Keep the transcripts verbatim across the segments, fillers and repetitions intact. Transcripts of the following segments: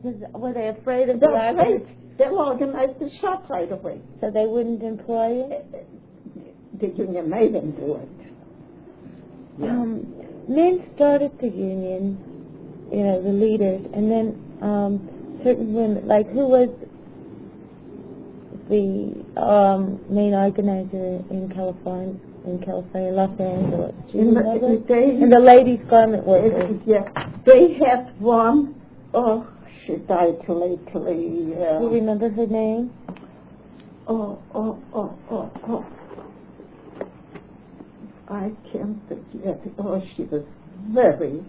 Was, were they afraid of They're the afraid. They organized the shop right away. So they wouldn't employ you? The union made them do it. Yeah. Um, men started the union, you know, the leaders, and then um, certain women, like who was the um, main organizer in California, in California, Los Angeles? Do you in remember? The, they, and the ladies' garment workers. Yeah, they had one. Oh, she died lately. Uh, Do you remember her name? Oh, oh, oh, oh, oh. I can't forget. Oh, she was very,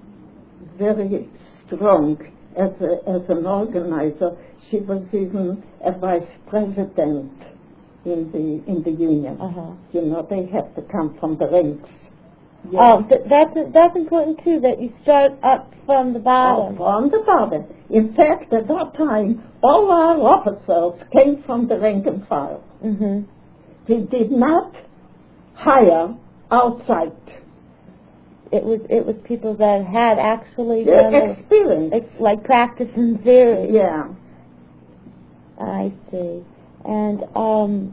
very strong as a, as an organizer. She was even a vice president in the in the union. Uh-huh. You know, they have to come from the ranks. Yeah. Oh, th- that's that's important too. That you start up from the bottom. Oh, from the bottom. In fact, at that time, all our officers came from the rank and file. Mm-hmm. They did not hire outside. It was it was people that had actually yeah, done experience, it's like practice in theory. Yeah, I see. And um,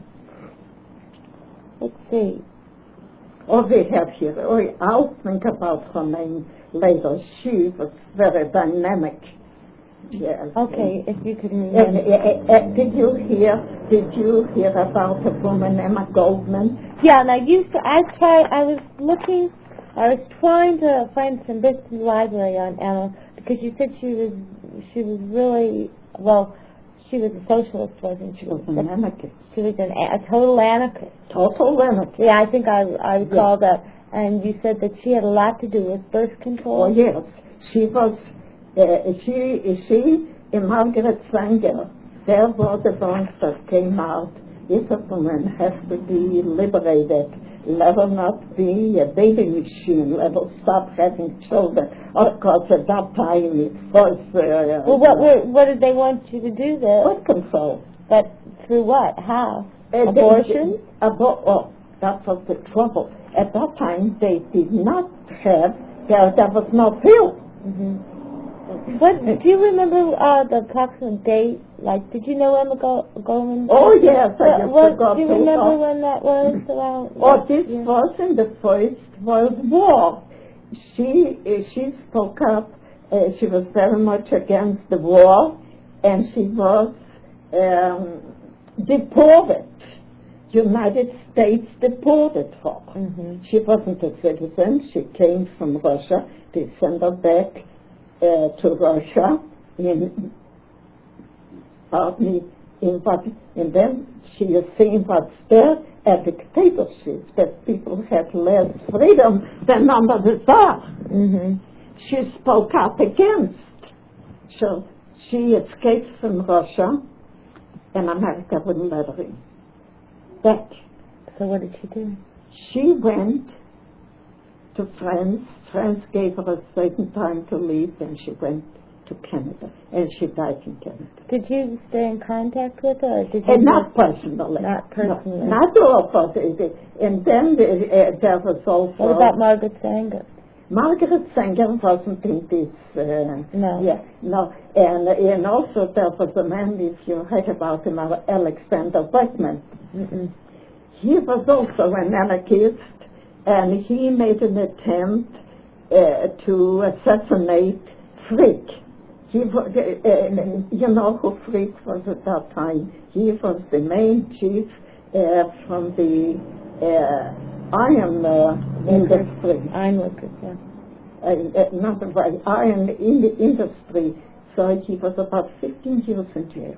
let's see. Oh, we have here. Oh, I'll think about her name later. She was very dynamic. Yes. Okay, if you could remember. Uh, uh, uh, did you hear? Did you hear about a woman, Emma Goldman? Yeah, and I used to. I tried. I was looking. I was trying to find some bits in the library on Emma because you said she was. She was really well. She was a socialist, wasn't she? She was an anarchist. She was an, a total anarchist. Total anarchist. Yeah, I think I I recall yeah. that. And you said that she had a lot to do with birth control. Oh yes, she was. Uh, she she and Margaret Sanger. They were the ones that came out. If a woman has to be liberated, let her not be a baby machine. Let her stop having children. Of course, at that time it was. Uh, well, what were, what did they want you to do there? Birth control. But through what? How? Uh, Abortion? They, abo- oh, that was the trouble. At that time, they did not have. There, there was no pill. Mm-hmm. What do you remember uh, the approximate date? Like, did you know Emma Go- Goldman? Oh yes, I just what, forgot. Do you remember to, when that was around? Oh, this yeah. was in the First World War. She uh, she spoke up. Uh, she was very much against the war, and she was um, deported. United States deported her. Mm-hmm. She wasn't a citizen. She came from Russia. They sent her back uh, to Russia in partly in what, and then she is saying what's there, a dictatorship, that people had less freedom than under the Tsar. Mm-hmm. She spoke out against. So she escaped from Russia, and America wouldn't let her in. Back. So what did she do? She went to France. France gave her a certain time to leave, and she went to Canada, and she died in Canada. Did you stay in contact with her? Or did you and not personally. Not personally. No, not all of it. And then the, uh, there was also... What about Margaret Sanger? Margaret Sanger wasn't in this... Uh, no. Yeah, no. And, and also there was a man, if you heard about him, Alexander Beckman. Mm-mm. He was also an anarchist, and he made an attempt uh, to assassinate Frick. He was, uh, uh, you know who Frick was at that time. He was the main chief uh, from the uh, iron uh, industry. Iron workers, yeah. Uh, uh, not the iron in the industry. So he was about fifteen years in jail.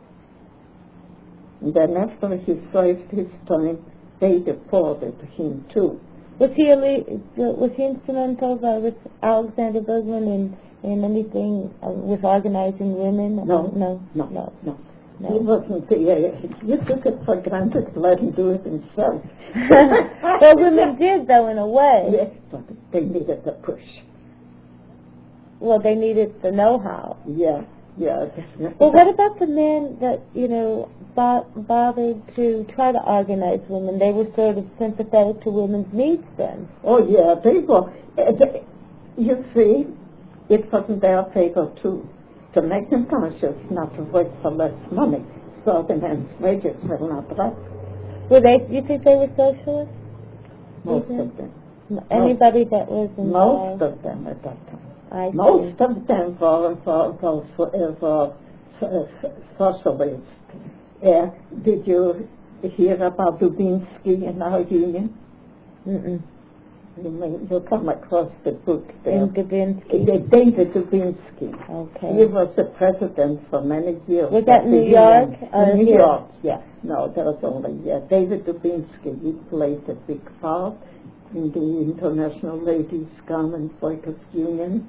And then after he served his time, they deported him too. Was he a le- was he instrumental uh, with Alexander Bergman in, in anything uh, with organizing women? No, no, no, no, no. no. He wasn't. Uh, you took it for granted. Let him do it himself. Well, women did, though, in a way. Yes, but they needed the push. Well, they needed the know-how. Yeah, yeah. Definitely. Well, what about the men that, you know, bo- bothered to try to organize women? They were sort of sympathetic to women's needs then. Oh, yeah, they were. Uh, they, you see, it wasn't their favor, too. to make them conscious not to work for less money, so the men's wages will not drop. Were they? You think they were socialists? Most Mhm. of them. Anybody that was in Most the, of them at that time. I Most see. of them were for, for, for, for uh, socialists. Uh, did you hear about Dubinsky in our union? Mm-mm. You may you come across the book there. In Dubinsky. Uh, David Dubinsky. Okay. He was the president for many years. Was that of the New York? union. or New here? York, yeah. No, there was only yeah. David Dubinsky. He played a big part in the International Ladies Garment Workers Union.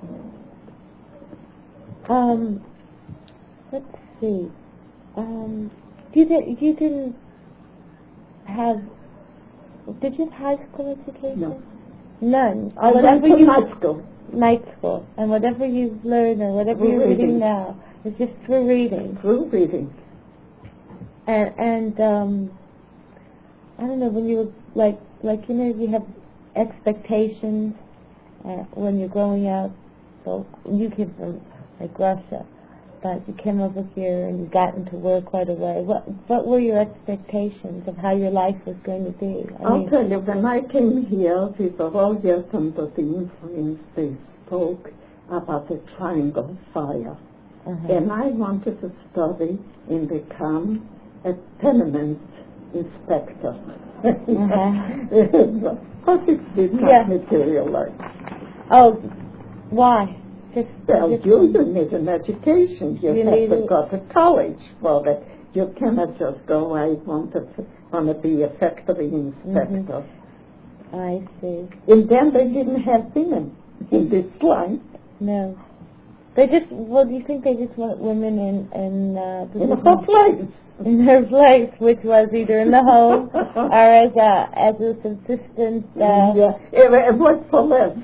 Um, let's see. Um, you did. You didn't have. Did you have high school education? No. None. I whatever went to you night school. night school, and whatever you've learned or whatever Through you're reading reading. now is just through reading. Through reading. And and um, I don't know, when you were like like you know you have expectations uh, when you're growing up. So you came from like Russia, but you came over here and you got into work right away. What what were your expectations of how your life was going to be? I I'll mean, tell you, when I came here, we were all yet under the influence. They spoke about the triangle fire. uh-huh. And I wanted to study and become a tenement inspector. Uh-huh. But it did not Yeah. materialize. Oh, why? Just, Well, just you, you need an education. You, You have need to it. go to college for it. You cannot just go, I want to, want to be a factory inspector. I see. And then they didn't have women in this line. No. They just, well, do you think they just want women in, in, uh, In a hot place. in her place, which was either in the home or as a, as a subsistence, uh, yeah, it, it worked for less.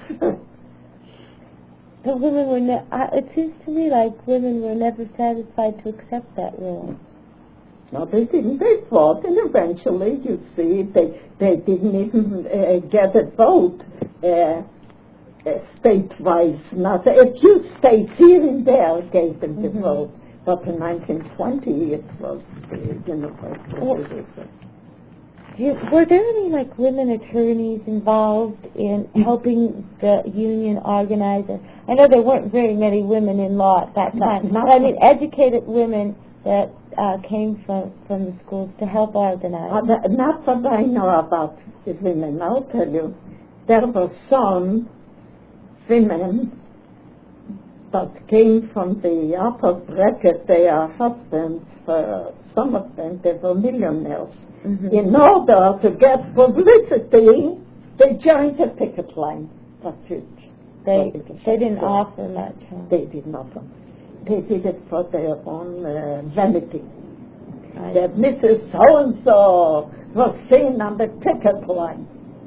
the women were, ne- uh, it seems to me like women were never satisfied to accept that role. No, they didn't. They fought, and eventually, you see, they they didn't even uh, get a vote uh, uh, state-wise. Not a few states here and there gave them the Mhm. vote, but in nineteen twenty it was uh, universal. Well, Do you, were there any like women attorneys involved in helping the union organize it? I know there weren't very many women in law at that No, time. not- but I mean, educated women that uh, came from, from the schools to help organize. Uh, th- not that I know about the women. I'll tell you, there were some women that came from the upper bracket. Their husbands, uh, some of them, they were millionaires. Mhm. In order to get publicity, they joined the picket line. That's it. They Well, they didn't so offer much. Huh? They did not. They did it for their own uh, vanity. I- That Missus So-and-so was seen on the picket line.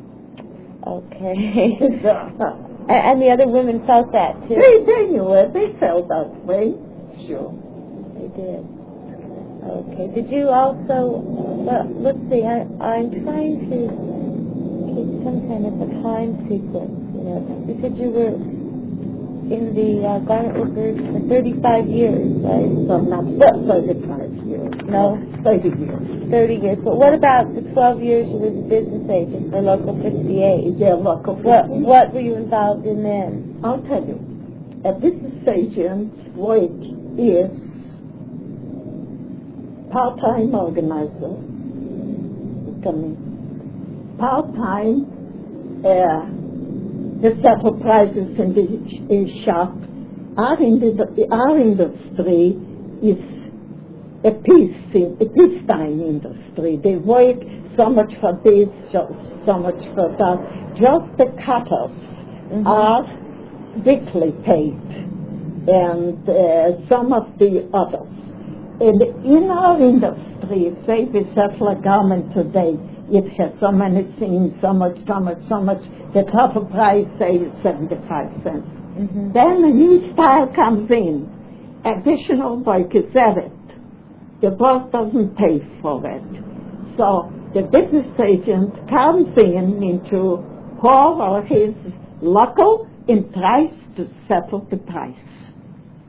Okay. they, and, and the other women felt that too. they knew it. They felt that way. Sure. They did. Okay. Did you also? Well, let's see. I, I'm trying to keep some kind of a time sequence. You know, you said you were in the uh, garment workers for thirty-five years, right? So not thirty-five years. No. thirty years. thirty years. But what about the twelve years you were a business agent for Local fifty-eight? Yeah, local. What What were you involved in then? I'll tell you. A business agent's work is part-time organizer. Part-time, uh, the settle prices in the in shop. Our, in the, our industry is a peace in, a peacetime industry. They work so much for this, so, so much for that. Just the cutters Mhm. are weekly paid, and uh, some of the others. And in our industry, say we settle a garment today, it has so many things, so much, so much, so much. The total price, say, is seventy-five cents. Mm-hmm. Then a new style comes in. Additional work is added. The boss doesn't pay for it. So the business agent comes in into Paul or his local and tries to settle the price.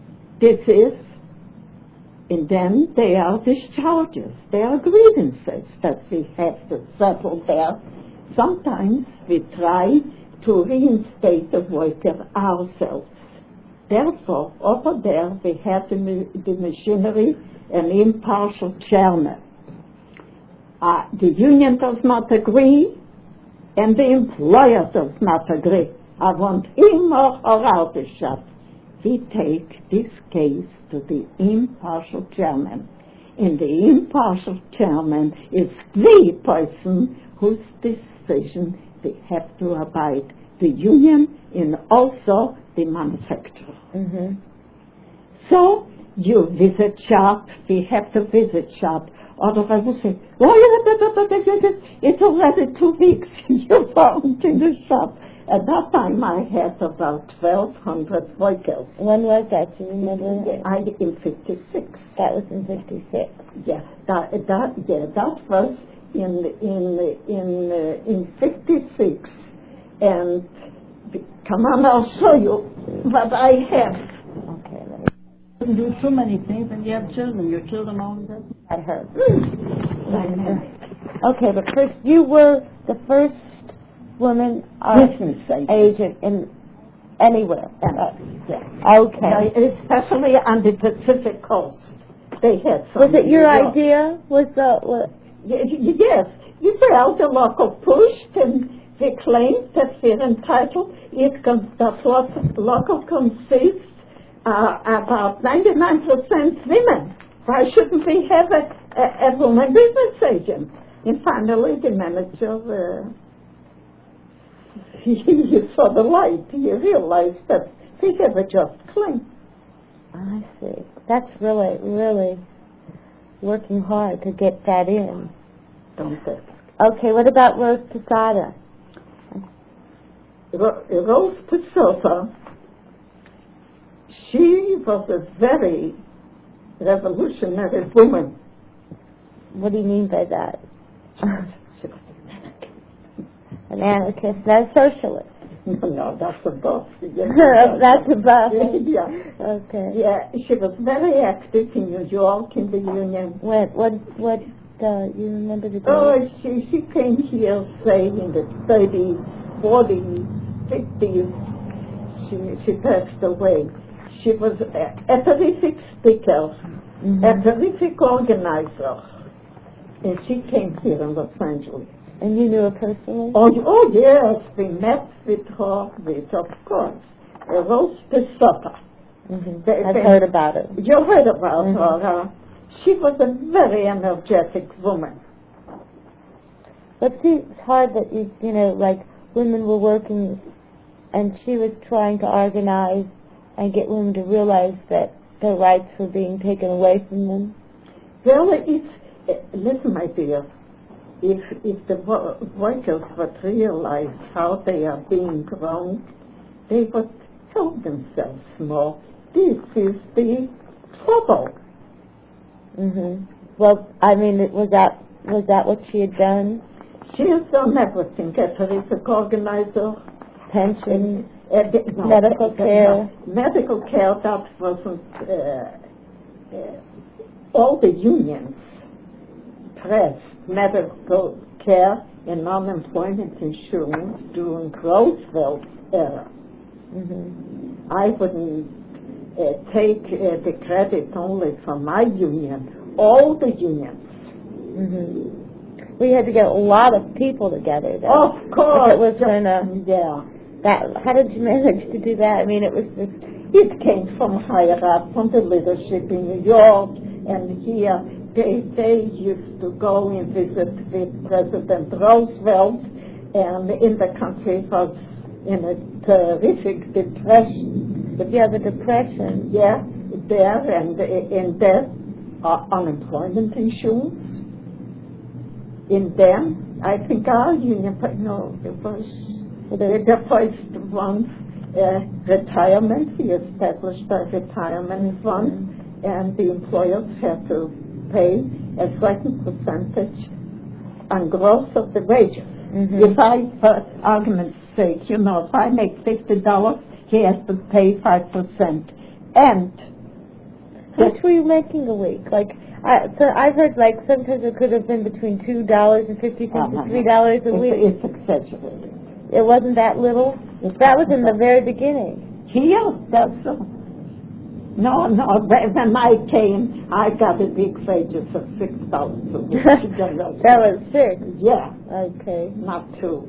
this is, and then there are discharges, there are grievances that we have to settle there. Sometimes we try to reinstate the worker ourselves. Therefore, over there we have the, the machinery and impartial chairman. Uh, the union does not agree, and the employer does not agree. I want him or her out of the shop. We take this case to the impartial chairman, and the impartial chairman is the person whose decision they have to abide, the union and also the manufacturer. Mm-hmm. So you visit shop, we have to visit shop. Otherwise we say, oh, it's already two weeks you weren't in the shop. At that time I had about twelve hundred workers. When was that? Do you remember? I, in fifty-six. That was in fifty-six. Yeah, that, that, yeah, that was in, in, in, uh, in fifty-six. And come on, I'll show you what I have. Okay, let me. You can do too many things, and you have children. Your children all of them. I heard. Mm. Okay, but first, you were the first woman uh, Business agent. agent in anywhere. Uh, yeah. Okay. Yeah, especially on the Pacific Coast. They had some. Was it your New York. idea? Was the was, Y- y- Yes. You felt the local pushed, and they claimed that we're entitled. It con- that local, local consists uh, about ninety-nine percent women. Why shouldn't we have a, a, a woman business agent? And finally, the manager, uh, he, he saw the light. He realized that we have a just claim. I see. That's really, really working hard to get that in. Don't ask. Okay, what about Rose Posada? Ro- Rose Posada, she was a very revolutionary woman. What do you mean by that? She was an anarchist. An anarchist, not a socialist. No, no, that's a buff. That's a buff. Yeah. Okay. Yeah, she was very active in New York in the union. What, what, what, uh, you remember the date? Oh, she, she came here, say, in the thirties, forties, fifties. She, she passed away. She was a, a terrific speaker, Mm-hmm. a terrific organizer. And she came here in Los Angeles. And you knew her personally? Oh, oh yes, we met with her, with, of course, uh, Rose Posada. Mm-hmm. They- I've they- heard about her. You heard about Mhm. her. Uh, she was a very energetic woman. But see, it's hard that you, you know, like women were working and she was trying to organize and get women to realize that their rights were being taken away from them. Well, it's, uh, listen, my dear, if, if the wo- workers would realize how they are being wronged, they would help themselves more. This is the trouble. Hmm. Well, I mean, it- was that was that what she had done? She has done everything. A terrific organizer. Pension, Uh, the, no, medical the- the- care. no, medical care, that wasn't... Uh, uh, all the unions pressed medical care and unemployment insurance during Roosevelt era. hmm I wouldn't uh, take uh, the credit only for my union, all the unions. hmm We had to get a lot of people together, though. Of course. If it was in a, Yeah. that, how did you manage to do that? I mean, it was just, It came from higher up, from the leadership in New York, and here they, they used to go and visit with President Roosevelt, and in the country was in a terrific depression. yeah, the depression. Yeah, there, and in there, uh, unemployment insurance. In them, I think our union, but no, it was the, the first one, uh, retirement. We established a retirement fund, and the employers had to pay a certain percentage on gross of the wages. Mm-hmm. If I, for argument's sake, you know, if I make fifty dollars, he has to pay five percent. And How much were you making a week? Like, I, so I've heard like sometimes it could have been between two dollars and fifty cents Uh-huh. and three dollars a It's, week. it's exaggerated. It wasn't that little. It's That was in the not. very beginning. Here, that's so. No, no, when I came, I got a big wages of six dollars a week. That was six. Yeah, Okay. not two.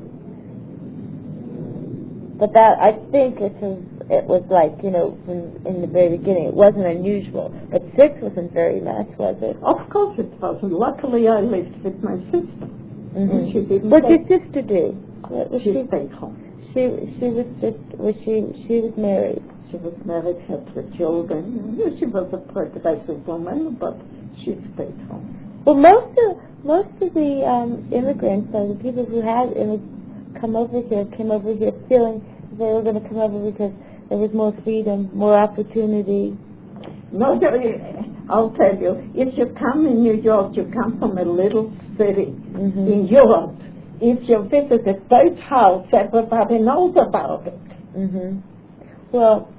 But that, I think it was, it was like, you know, in, in the very beginning, it wasn't unusual. But six wasn't very much, was it? Of course it wasn't. Luckily, I lived with my sister. Mm-hmm. And she didn't What did take- your sister do? What was She she? stayed home. She she was just was she she was married. She was married, had three children. She was a progressive woman, but she stayed home. Well, most of most of the um, immigrants, or the people who had immig- come over here, came over here feeling they were going to come over because there was more freedom, more opportunity. No, there- I'll tell you, if you come in New York, you come from a little city Mm-hmm. in Europe. If you visit a Dutch house, everybody knows about it. Mm-hmm. Well,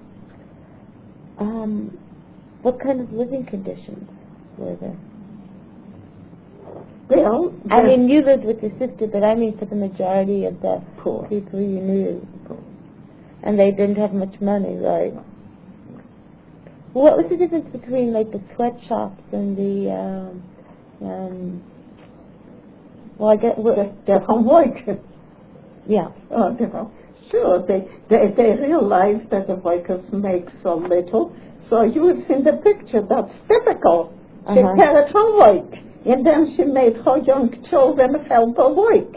um, what kind of living conditions were there? Well, I mean, you lived with your sister, but I mean for the majority of the poor. people you knew. Poor. And they didn't have much money, right? What was the difference between, like, the sweatshops and the, um, um, well, I guess, They're, they're home workers. yeah. Oh, you know, sure, they, they, they realize that the workers make so little. So you see in the picture, that's typical. She Uh-huh. carried homework, and then she made her young children help her work.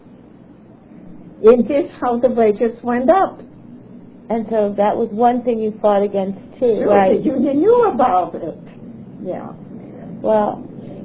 And this how the wages went up. And so that was one thing you fought against, too, Sure, right? the union knew about it. Yeah. Well,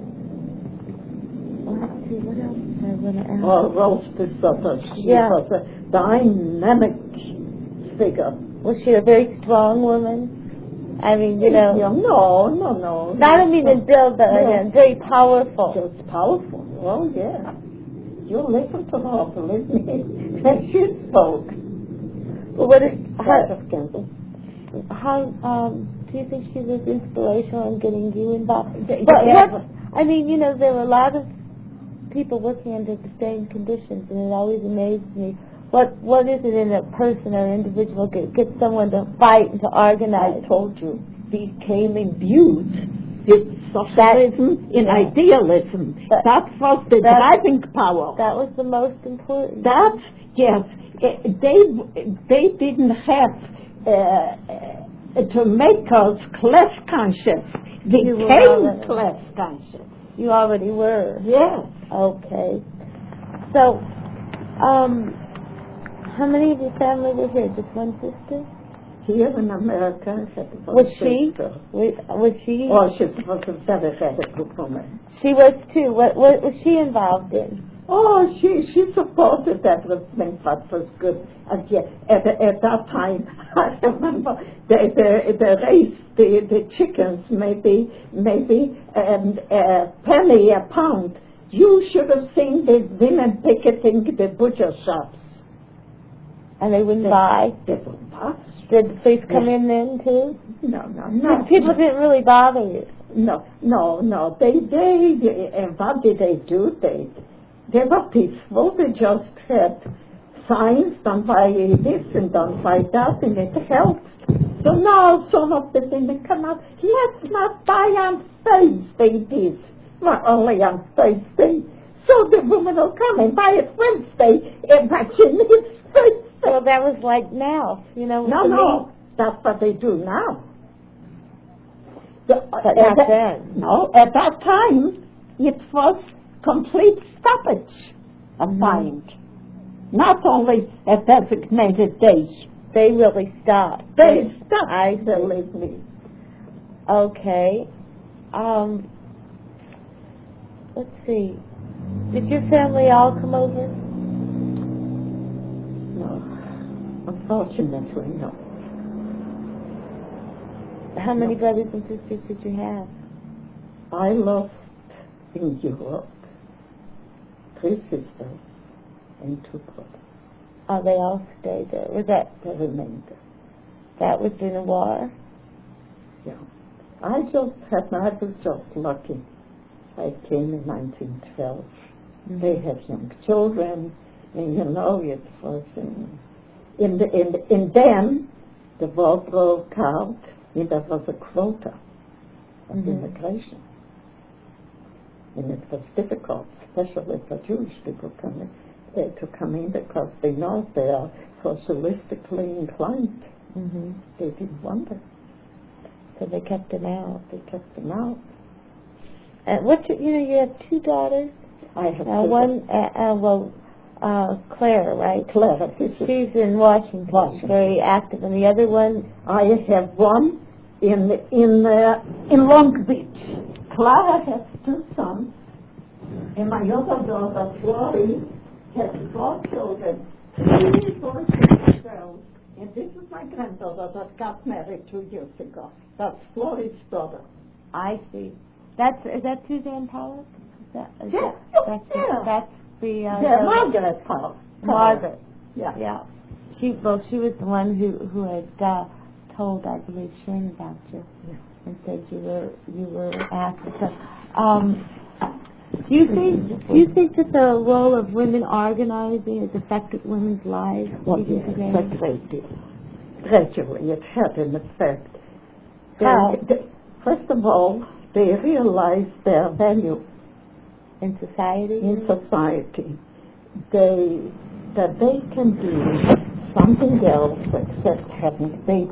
let's see, what else was I going to ask? Oh, Rose DeSoto, she Yeah. was a dynamic figure. Was she a very strong woman? I mean, you know, Yeah, no, no, no. I don't mean in build, but No. again, very powerful. She was powerful. Oh, yeah. You listen to her, believe me. And she spoke. Well, what is, how, How, how um, do you think she was inspirational in getting you involved? Yeah, But yeah. what, I mean, you know, there were a lot of people working under the same conditions, and it always amazed me. What What is it in a person or individual that gets someone to fight and to organize? I told you, became imbued with socialism and yeah. idealism. But that was the that- driving power. That was the most important. That, yes, eh, they they didn't have uh, uh, to make us class conscious. They You were became already- class conscious. You already were. Yes. Okay. So, um, how many of your family were here? Just one sister? Here in America, I had one Was she? sister. Was, was she? Oh, she was a very, very good woman. She was too. What What was she involved in? Oh, she she supported everything that was good. And yeah, at, at that time, I remember they they, they raised the, the chickens maybe maybe um, a penny a pound. You should have seen the women picketing the butcher shops. And they wouldn't They, buy. they would buy. Did the police come Yeah. in then too? No, no, no. People didn't really bother you. No, no, no. They, they, they and what did they do? They, they were peaceful. They just had signs, don't buy this and don't buy that, and it helped. So now some of the women come out, let's not buy on Thursday this, not only on Thursday. So the woman will come and buy it Wednesday, and what she needs Thursday. Well, that was like now, you know. No, to no, me. that's what they do now. The- But at not that- then. No, at that time, it was complete stoppage of Mhm. buying. Not only a designated day. They really stopped. They stopped, I see. believe me. Okay. Um, let's see. Did your family all come over? No, unfortunately, no. How many brothers and sisters did you have? I lost in Europe three sisters and two brothers. Oh, they all stayed there. Was that The remainder, that was in the war? yeah. I just had, I was just lucky. I came in nineteen twelve. Mm-hmm. They had young children, and you know, it was in, in, the, in, the, in then, the war broke out, and there was a quota of mm-hmm. immigration. And it was difficult, especially for Jewish people coming, uh, to come in, because they know they are socialistically inclined. Mm-hmm. They didn't want it. So they kept them out. They kept them out. And what's your, you know, you have two daughters. I have uh, one. Uh, uh, well, uh, Claire, right? Claire. She's in Washington, Washington. Very active. And the other one. I have one in in uh, in Long Beach. Clara has two sons, and my other daughter, Florrie, has four children. Three boys and a girl. And this is my granddaughter that got married two years ago. That's Florrie's daughter. I see. That's is that Suzanne Pollock? Is that, is Yeah, that, that's yeah. The, that's the uh, Yeah, Margaret Pollock. Margaret. Yeah. Yeah. She well, she was the one who who had uh, told, I believe, Shane about you, Yeah. and said you were you were asked. So, um, do you think do you think that the role of women organizing has affected women's lives? Well, even yes, today? a great deal. Gradually, it had an effect. How? They, they, first of all, they realized their value In society? in society. They that they can do something else except having babies.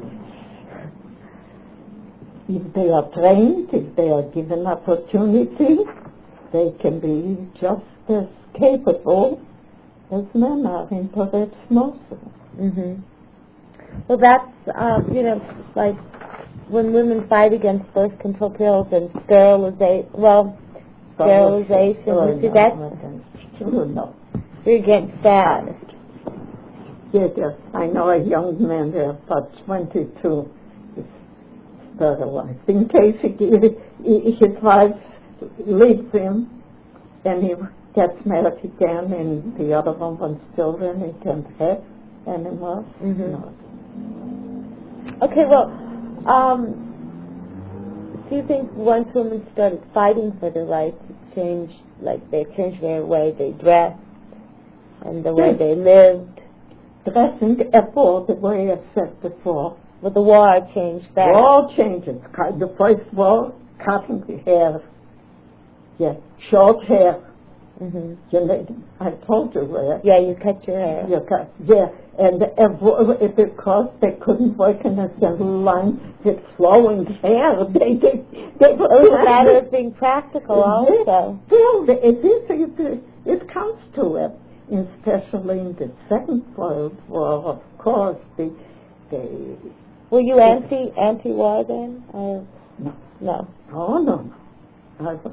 If they are trained, if they are given opportunity, they can be just as capable as men are, and perhaps more so. Mm-hmm. Well, that's, uh, you know, like when women fight against birth control pills and sterilization, well, sterilization, Oh, you see, no, that's, no, no. you're against that. Yes, yes. I know a young man there, about twenty-two, is sterilized. In case he, he, his wife leaves him and he gets married again and the other one wants children, he can't have anymore. Mm-hmm. No. Okay, well, um, do you think once women started fighting for their rights, it changed, like they changed their way they dressed and the way Yes. they lived? Dressing before the way I said before. Well, the war changed that. All changes. The first war, cutting the hair. Yeah, short hair. Mm-hmm. You know, I told you where. Yeah, you cut your hair. You cut, yeah, and uh, because they couldn't work in a assembly line with flowing hair, they they, they were. It was a matter of being practical, also. Still, it is. It, it comes to it, especially in the Second World War. Of course, the the. Were you anti anti war then? Or No. no. Oh no, no. I wasn't.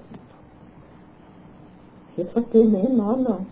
It's what they mean. No, no.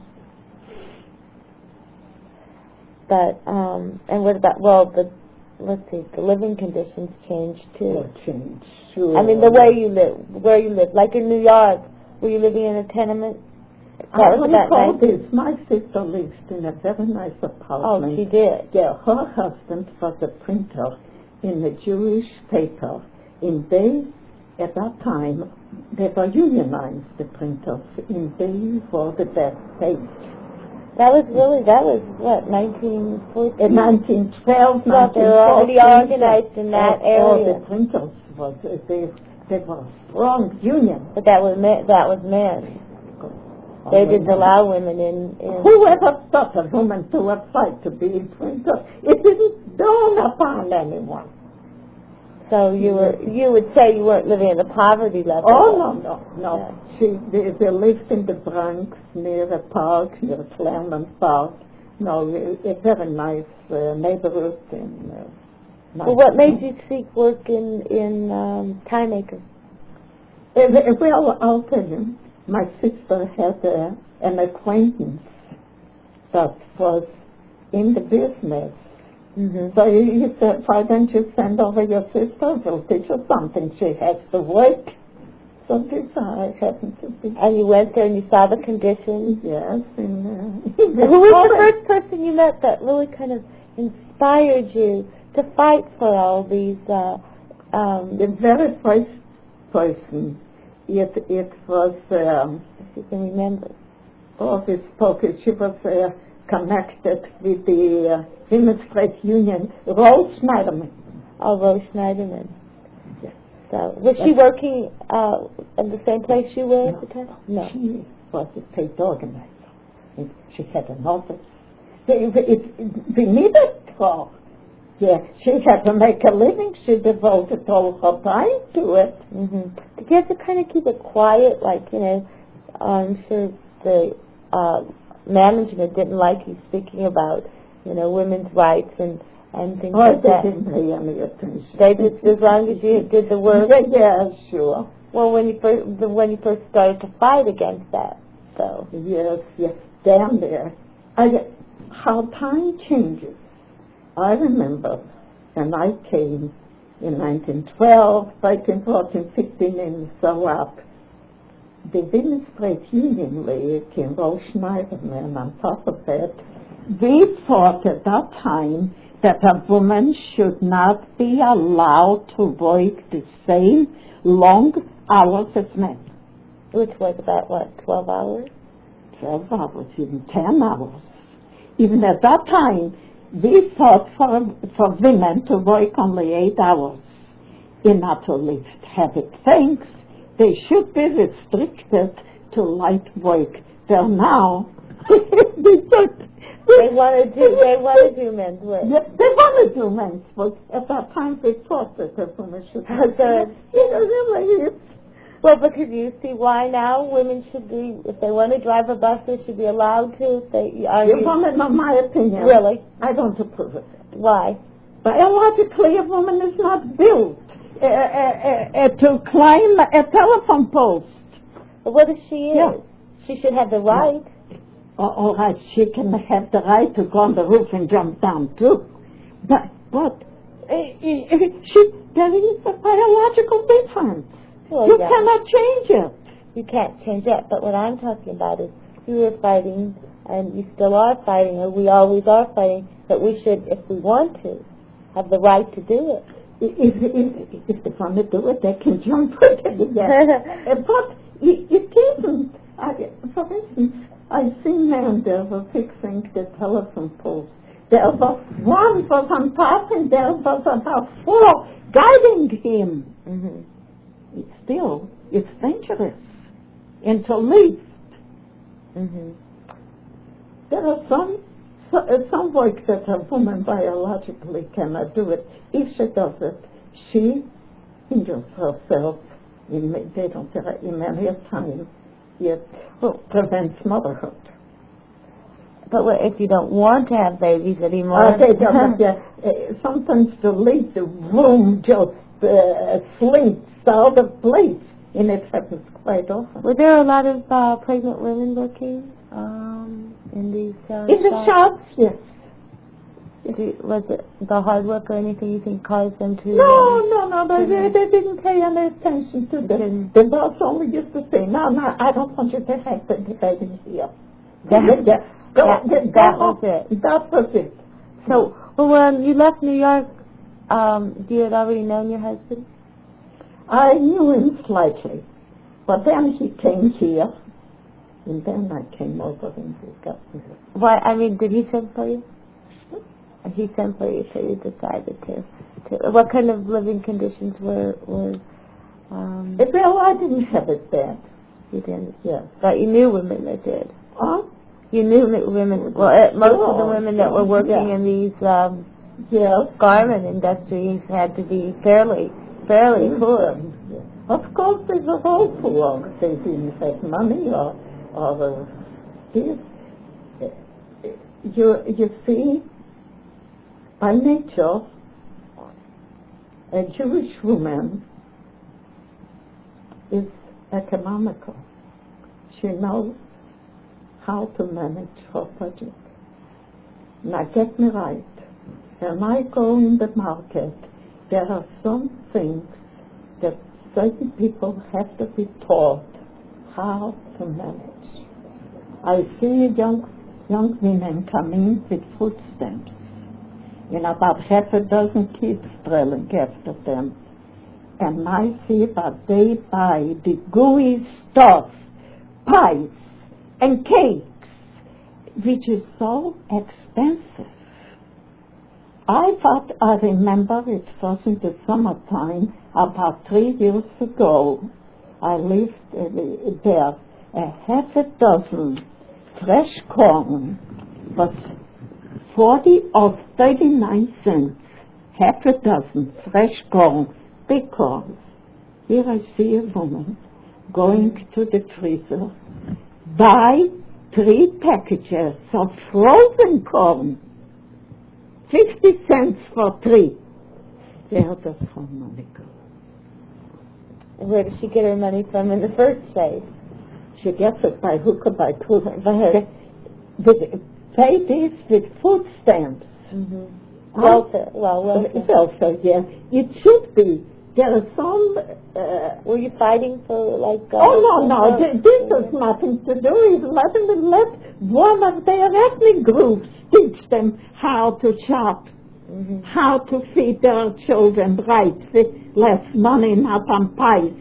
But um, and what about well the let's see the living conditions changed too. Will change. Sure. I mean the way you live, where you live, like in New York, were you living in a tenement? I That was want about to call nineteen this. My sister lived in a very nice Oh, apartment. she did. Yeah, her husband was a printer in a Jewish paper. And they, at that time, they were unionized, the printers, and they were the best paid. That was really that was what nineteen fourteen. In nineteen twelve, Well, they were already organized in that all, all area. the printers was they they were a strong union. But that was men, that was men. They didn't allow women in. in Whoever thought a woman to apply to be a printer? It didn't dawn upon anyone. So you were you would say you weren't living at the poverty level. Oh no no no! Yeah. She they, they lived in the Bronx near a park, near Claremont Park. No, a, a very nice uh, neighborhood. And, uh, nice. Well, what made you seek work in in um, Time Maker? Uh, well, I'll tell you. My sister had uh, an acquaintance that was in the business. Mm-hmm. So he said, why don't you send over your sister? We'll teach her something. She has to work. So this I happened to be. And you went there and you saw the conditions. Yes. And, uh, Who was the first person you met that really kind of inspired you to fight for all these uh, Um, the very first person, it, it was, um, if you can remember. oh, we spoke, she was uh, connected with the uh, Women's Trade Union, Rose Schneiderman. Oh, Rose Schneiderman. Yes. So, was she working uh, in the same place you were at the time? No. She was a trade organizer. And she had an office. It, it, it, we needed her. Yeah, she had to make a living. She devoted all her time to it. Mm-hmm. Did you have to kind of keep it quiet? Like, you know, I'm sure the uh, management didn't like you speaking about, you know, women's rights and, and things Oh, like they that. didn't pay any attention. They just, as long as you did the work. Yeah, sure. Well, when you first, the, when you first started to fight against that, so. Yes, yes, down there. I, how time changes. I remember when I came in nineteen twelve, thirteen, fourteen, fifteen, and so up, the Women's Trade Union League in Rose Schneiderman, on top of it, we thought at that time that a woman should not be allowed to work the same long hours as men. Which was about, what, twelve hours? twelve hours, even ten hours. Even at that time, we thought for, for women to work only eight hours. In not to live habit things, they should be restricted to light work. They're now, they, they want to do, they want to do men's work. Yeah, they want to do men's work. At that time, they thought that a woman should Oh, good. You know, really, it's, well, because you see why now women should be, if they want to drive a bus, they should be allowed to. If they, are you you want to know my opinion? Really? I don't approve of it. Why? Biologically, a woman is not built uh, uh, uh, to climb a telephone post. But what if she is? Yeah. She should have the right. Oh, all right, she can have the right to go on the roof and jump down, too. But, but uh, uh, she, there is a biological difference. Well, you yeah. cannot change it. You can't change that. But what I'm talking about is you were fighting, and you still are fighting, or we always are fighting, that we should, if we want to, have the right to do it. If, if, if they want to do it, they can jump with it again. But it, it isn't. I, for instance, I've seen men that were fixing the telephone poles. There was one was on top and there was about four guiding him. Mm-hmm. It's still, it's dangerous. And to live. Mm-hmm. There are some So, uh, some work that a woman biologically cannot do it. If she does it, she injures herself. In, they don't say in many a time. It well, prevents motherhood. But what, if you don't want to have babies anymore? Uh, they don't, uh, uh, sometimes to leave the womb just uh, slinks out of place, and it happens quite often. Were there a lot of uh, pregnant women working um, in these uh, In the shops, yes. Do, was it the hard work or anything you think caused them to? No, no, no, but they, they didn't pay any attention to them. The boss only used to say, no, no, I don't want you to have the baby here. That, that, that, that, that, that was it. That was it. So, well, when you left New York, um, you had already known your husband? I knew him slightly, but then he came here, and then I came over and we got married. Why? I mean, did he send for you? He sent for you, so you decided to. to what kind of living conditions were were? Um, well, I didn't have it bad. You didn't. Yeah. But you knew women that did. Huh? You knew that women. Well, uh, most sure, of the women that were working yeah. in these um, yes. garment industries had to be fairly, fairly yes. poor. Yes. Of course, they were all poor. They didn't have money or or uh, this. You you see. By nature, a Jewish woman is economical. She knows how to manage her budget. Now get me right. When I go in the market, there are some things that certain people have to be taught how to manage. I see young, young women come in with food stamps. And about half a dozen kids trailing after them. and I see that they buy the gooey stuff, pies and cakes, which is so expensive. I thought, I remember it was in the summertime, about three years ago, I lived uh, there, a half a dozen fresh corn was forty or thirty-nine cents, half a dozen fresh corn, because here I see a woman going to the freezer, buy three packages of frozen corn, fifty cents for three. Where does her money go? Where does she get her money from in the first place? She gets it by hook or by crook. They pay this with food stamps. Mm-hmm. Welfare, well, welfare. Welfare, yeah. It should be. There are some... Uh, Were you fighting for, like... Uh, oh, no, no. Th- this has nothing to do with let them let one of their ethnic groups teach them how to shop, mm-hmm. how to feed their children right with less money, not on pies.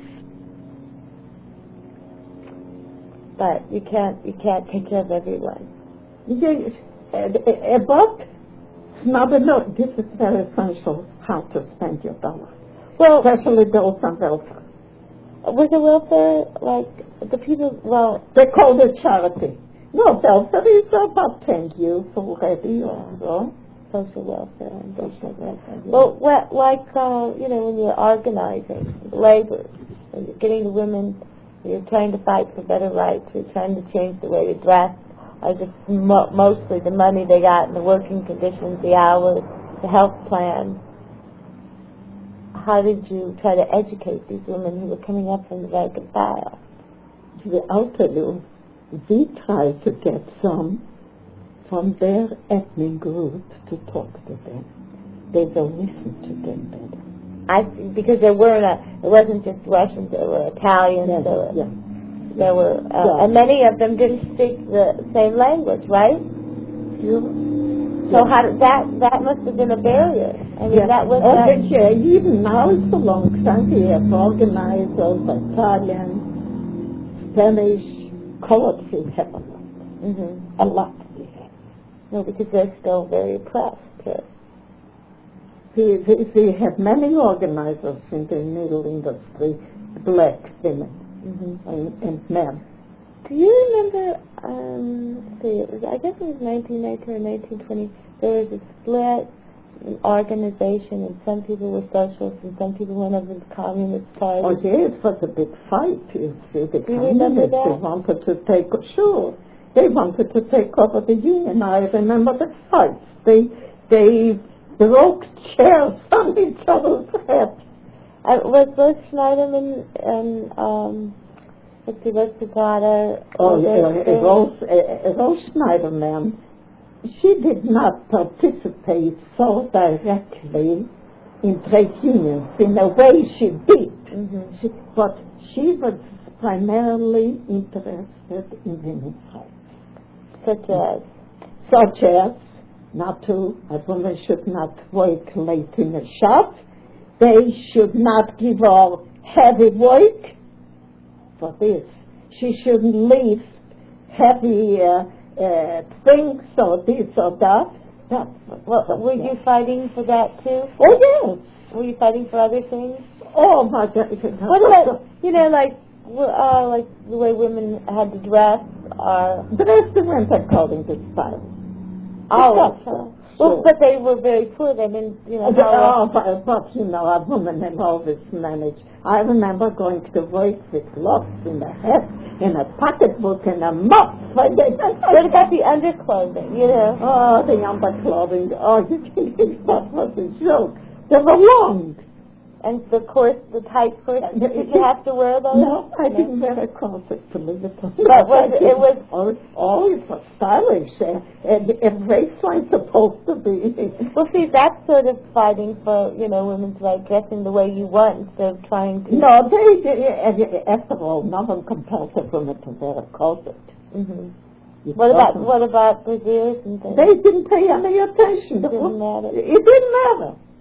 But you can't, you can't take care of everyone. Yes, uh, uh, but not enough. This is very essential, how to spend your dollar. Well, especially those on welfare. Was the welfare, like, the people, well... They call it charity. No, welfare is about ten years already or so. Social welfare and social welfare. Yeah. Well, what, like, uh, you know, when you're organizing labor, when you're getting the women, you're trying to fight for better rights, you're trying to change the way they dress, or just mo- mostly the money they got and the working conditions, the hours, the health plan. How did you try to educate these women who were coming up from the rank and file? I'll tell you, we try to get some from their ethnic group to talk to them. They don't listen to them better. I see, because there weren't a, it wasn't just Russians, there were Italians, Yes, there were, yes. there were, uh, Yeah. and many of them didn't speak the same language, right? You, So how did that, that must have been a barrier. I mean, yeah. that was oh, that, yeah, even now it's a long time we have organized also Italian, Spanish, colored we have a lot. mm-hmm. A lot we have. No, because they're still very oppressed, too. We, we, we have many organizers in the needle industry, black women Mm-hmm. and, and men. Do you remember, um, let's see, it was, I guess it was nineteen nineteen or nineteen twenty, there was a split organization, and some people were socialists and some people went over to the Communist Party. Oh, yeah, it was a big fight, you see. The Do you remember communists, they that? wanted to take, sure, they wanted to take over the union. I remember the fights. They, they broke chairs on each other's heads. Uh, was Liz Schneiderman and, um, let's see, what's the daughter? Oh, was yeah, there- Rose, uh, Rose Schneiderman, she did not participate so directly in trade unions in the way she did. Mhm. She, but she was primarily interested in women's rights. Such as? Such as, not to, a woman should not work late in a shop. They should not give her heavy work for this. She shouldn't lift heavy uh, uh, things or this or that. That Well, were you fighting for that too? Oh, yes. Were you fighting for other things? Oh, my God. What about, you know, like, uh, like the way women had to dress, or... Dress went according to style. Oh, That's well, sure. but they were very poor. They didn't, you know. The- how- oh, but, but, you know, a woman had always managed. I remember going to work with gloves in the head, in a pocketbook, and a muff. What about the underclothing, you know? Oh, the underclothing. Oh, you think that was a joke. They were long. And the course, the tight corsets, did you have to wear those? No, I didn't wear a corset, believe it or not. But was it, it was... Oh, oh, it was stylish. And, and, and waistline's supposed to be. Well, see, that's sort of fighting for, you know, women's rights, dressing the way you want instead of trying to... No, they, they, after all, no one compelled a woman to wear a corset. Mm-hmm. What about, what about brassieres and things? They didn't pay any attention. It didn't matter. It didn't matter.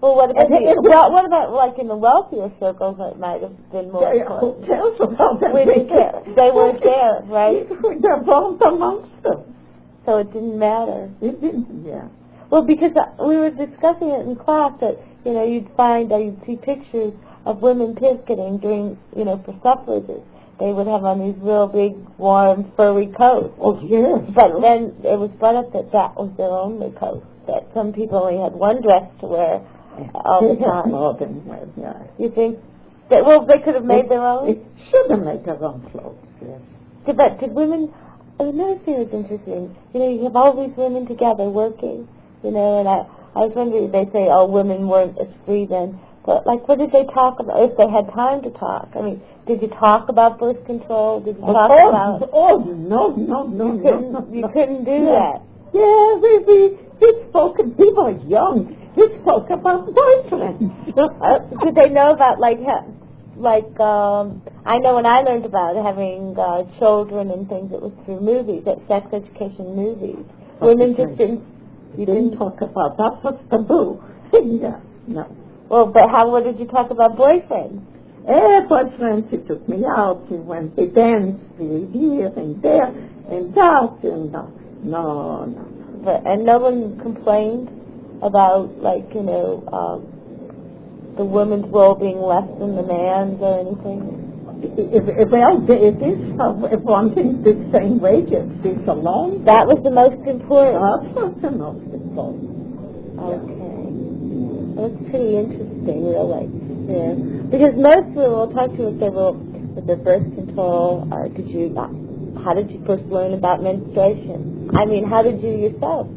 Well, what about And the, it- well, what about like in the wealthier circles? It might have been more. They- Who cares about them? We didn't care. They weren't there, right? They weren't amongst them. So it didn't matter. It didn't, yeah. Well, because uh, we were discussing it in class that, you know, you'd find that you'd see pictures of women picketing during, you know, for suffrages. They would have on these real big, warm, furry coats. Oh, yes. But sure. then it was brought up that that was their only coat, that some people only had one dress to wear all They the had time. more than one, yeah. You think that, well, they could have made their own? They should have made their own clothes, yes. Did, but did women, another thing that's interesting, you know, you have all these women together working, you know, and I, I was wondering, they say, oh, women weren't as free then. But, like, what did they talk about, if they had time to talk? I mean, did you talk about birth control? Did you talk oh, about... Oh, no, no, no, you no, couldn't, no, you no. couldn't do Yeah. that. Yeah, we, we, we spoke, we were young. We spoke about boyfriends. Uh, did they know about, like, ha- like, um, I know when I learned about having uh, children and things, it was through movies, at sex education movies. Oh, Women okay. just didn't... We didn't talk about that. Was taboo. Yeah, no. Well, but how, what did you talk about boyfriends? Eh, boyfriends, he took me out. He went, we danced, we here and there and that, and no, no, no. But, and no one complained about, like, you know, um, the woman's role being less than the man's or anything? If, if, well, it is uh, wanting the same wages, this alone. That was the most important. That was the most important. Okay. That's pretty interesting, really. Yeah. Because most women will talk to you and say, well, with the birth control, or did you, uh, how did you first learn about menstruation? I mean, how did you yourself?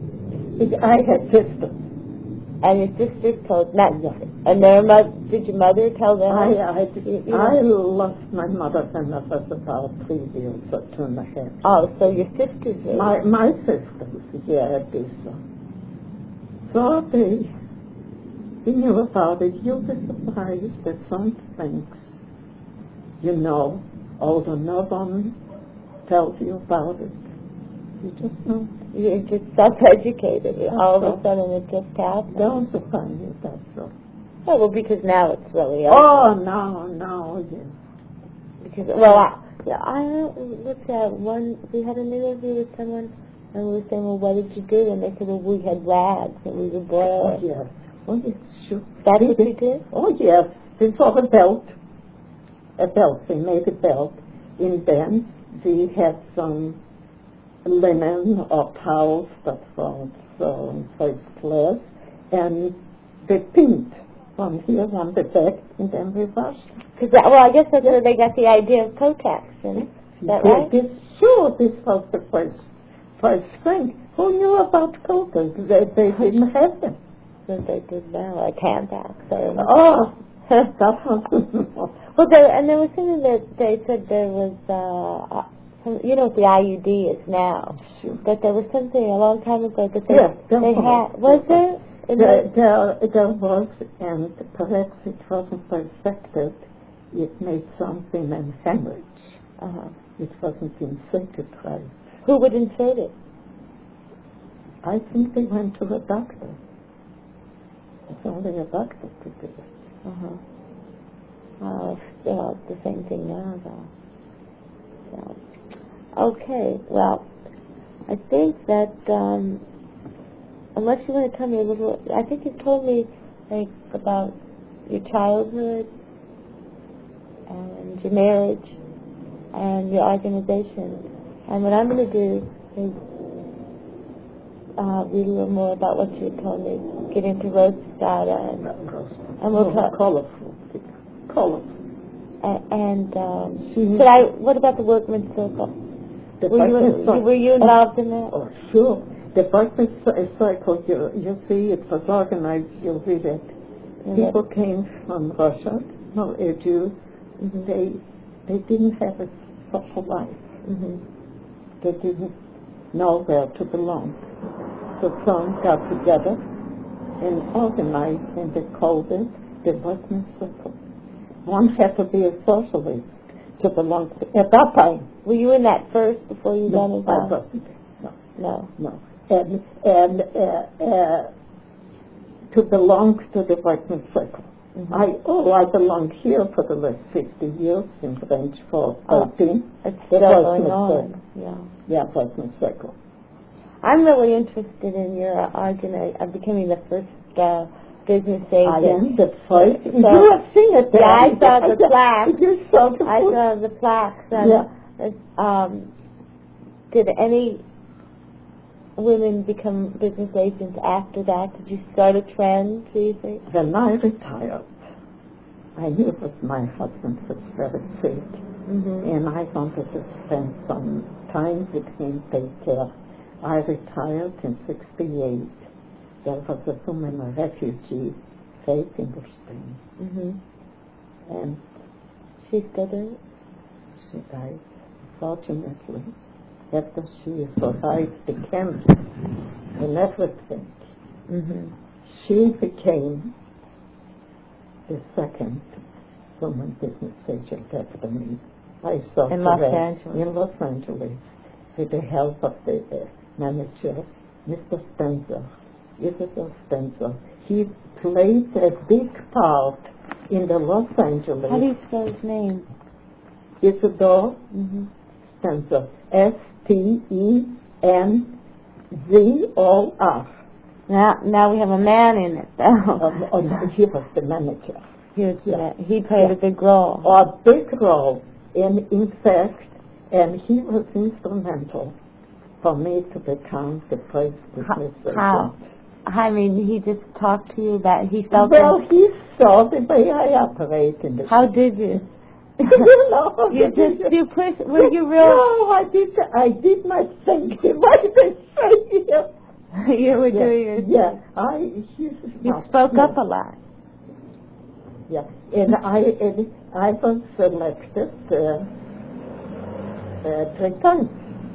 I had sisters. And your sisters told, not, and their mother, did your mother tell them? I, I, You- you I know? lost my mother when I was about three years or two and a half. Oh, so your sisters did. My, my sisters, yeah, this one. So they, they knew about it. You'll be surprised that some things, you know, although no one tells you about it, you just know. You're just self-educated. All of so. a sudden it just happened. Don't find you that so. Oh, well, because now it's really Oh, no, no, yes. Because, well, I, yeah, I let's say one. We had an interview with someone, and we were saying, well, what did you do? And they said, well, we had rags and we would boil Oh, it. yes. Oh, yes, sure. That's They what you did? Oh, yes. This was a belt. A belt. They made a belt. And then we had some linen or towels that was um, first class. And they pinned one here, one the back, and then we washed. Cause that, well, I guess that's where they got the idea of Kotex, isn't it? Is that Yeah, right? This, sure, this was the first, first thing. Who knew about Kotex? They, they didn't have them. What they did now, like Tampax. Or, Oh, that was... well, there, and there was something that they said there was, uh, uh, some, you know what the I U D is now. Sure. That there was something a long time ago that they, Yes, there they was. had. Was there? In There, the, there, there was, and perhaps it wasn't perfected. It made something and hemorrhage. uh-huh. It wasn't inserted right. Who would insert it? I think they went to the doctor. It's only a doctor to do it. Uh-huh. Oh, still it's the same thing now, though. So, okay, well, I think that, um, unless you want to tell me a little, I think you told me, like, about your childhood and your marriage and your organization. And what I'm going to do is uh, read a little more about what you told me, get into Rosada and, and we'll talk. Colorful. Colorful. And, and um, Mhm. should I? What about the Workmen's Circle? The Were you, Workmen's Circle. were you involved in that? Oh, sure. The Workmen's Circle, you, you see, it was organized, you read it. Mhm. People came from Russia, no, uh, Jews. Mhm. They, they didn't have a social life. Mhm. They didn't know where to belong. So some got together and organized, and they called it the Workmen's Circle. One had to be a socialist to belong to, at that time. Were you in that first before you got No, I involved? wasn't. No, No. no. And, and uh, uh, to belong to the working circle. Mm-hmm. I oh I belonged here for the last fifty years in French for thirteen. Oh, it's the still working going on. circle. Yeah. Yeah, working circle. I'm really interested in your argument of becoming the first uh, business agent. I am the first. So, you have seen it there. Yeah, I saw the plaque. You saw the I saw the plaques. And, Yeah. um, did any women become business agents after that? Did you start a trend, do you think? When I retired, I knew that my husband was very sick, Mm-hmm. and I wanted to spend some time with him, take care. I retired in sixty-eight. There was a woman, a refugee, Faith Ingerstein, Mm-hmm. and She still did it? she died, fortunately, after she survived the camp and everything. Mm-hmm. She became the second woman business agent after me. I saw In the Los rest Angeles. In Los Angeles, with the help of the uh, manager, Mister Spencer, Isidore Spencer. He played a big part in the Los Angeles. How do you spell his name? Isidore Mm-hmm. Spencer, S T E N Z O R. Now, now we have a man in it, though. Um, oh, no, he was the manager. He, was Yeah. the- he played Yeah. a big role. A big role, and in fact, and he was instrumental for me to become the first business agent. How? I mean, he just talked to you about, he felt Well, that- he saw the way I operate in the How did you? you know, You just, you push, were you real, No, I did, I did not think he might have said it. you were Yeah, doing your, yeah, I, he's, you no, spoke no. up a lot. Yeah, and I, and I was selected uh, uh, three times.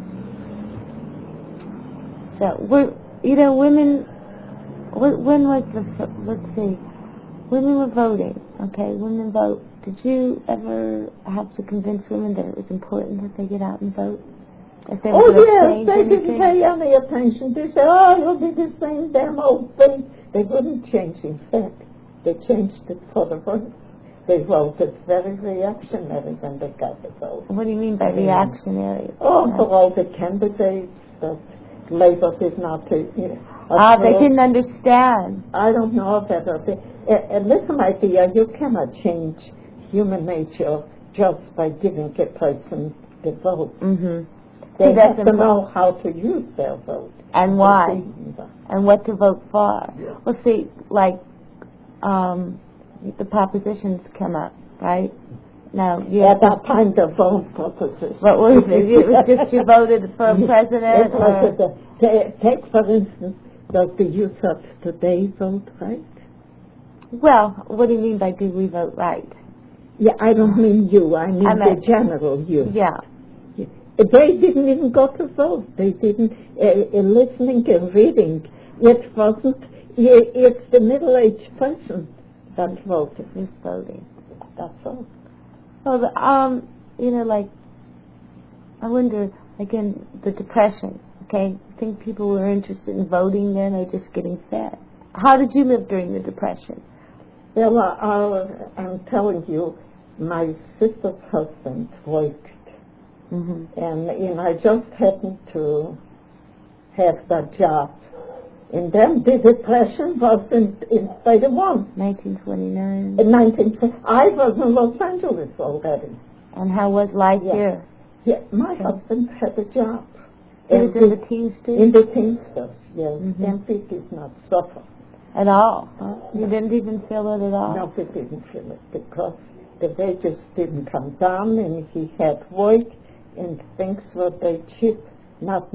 So, we're, you know, women, wh- when was the, f- let's see, women were voting, okay, women vote. Did you ever have to convince women that it was important that they get out and vote? If they were Oh, gonna yes, change they anything? didn't pay any attention. They said, oh, it'll be the same damn old thing. They wouldn't change, in fact. They changed it for the worse. They voted very reactionary when they got the vote. What do you mean by reactionary? Oh, for all the candidates that Labour did not take. Ah, they didn't understand. I don't know whether they... Uh, uh, listen, my dear, you cannot change human nature just by giving a person the vote. Mm-hmm. They See, have that's to know how to use their vote. And why? Yeah. And what to vote for. Yeah. Well, see, like, um, the propositions come up, right? Now, you At that time, the vote proposition. what was it? It was just you voted for a president? It was Or, a, ta- take, for instance, does the youth of today vote right? well, what do you mean by do we vote right? Yeah, I don't mean you. I mean I the meant- general you. Yeah. They didn't even go to vote. They didn't, uh, uh, listening and reading. It wasn't, i- it's the middle-aged person that voted. Who's voting? That's all. Well, the, um, you know, like, I wonder, again, the Depression, okay? I think people were interested in voting then or just getting fed. How did you live during the Depression? Well, uh, uh, I'm telling you, my sister's husband worked, Mm-hmm. and you know, I just happened to have that job. And then the Depression was in, in thirty-one. nineteen twenty-nine. In nineteen twenty, I was in Los Angeles already. And how was life Yeah. here? Yeah, my husband had a job. He was And in the- the Teamsters? In the Teamsters, yes. Mhm. And we did not suffer. At all? Huh? You didn't even feel it at all? No, we didn't feel it because the wages didn't come down and he had work and things were very cheap, not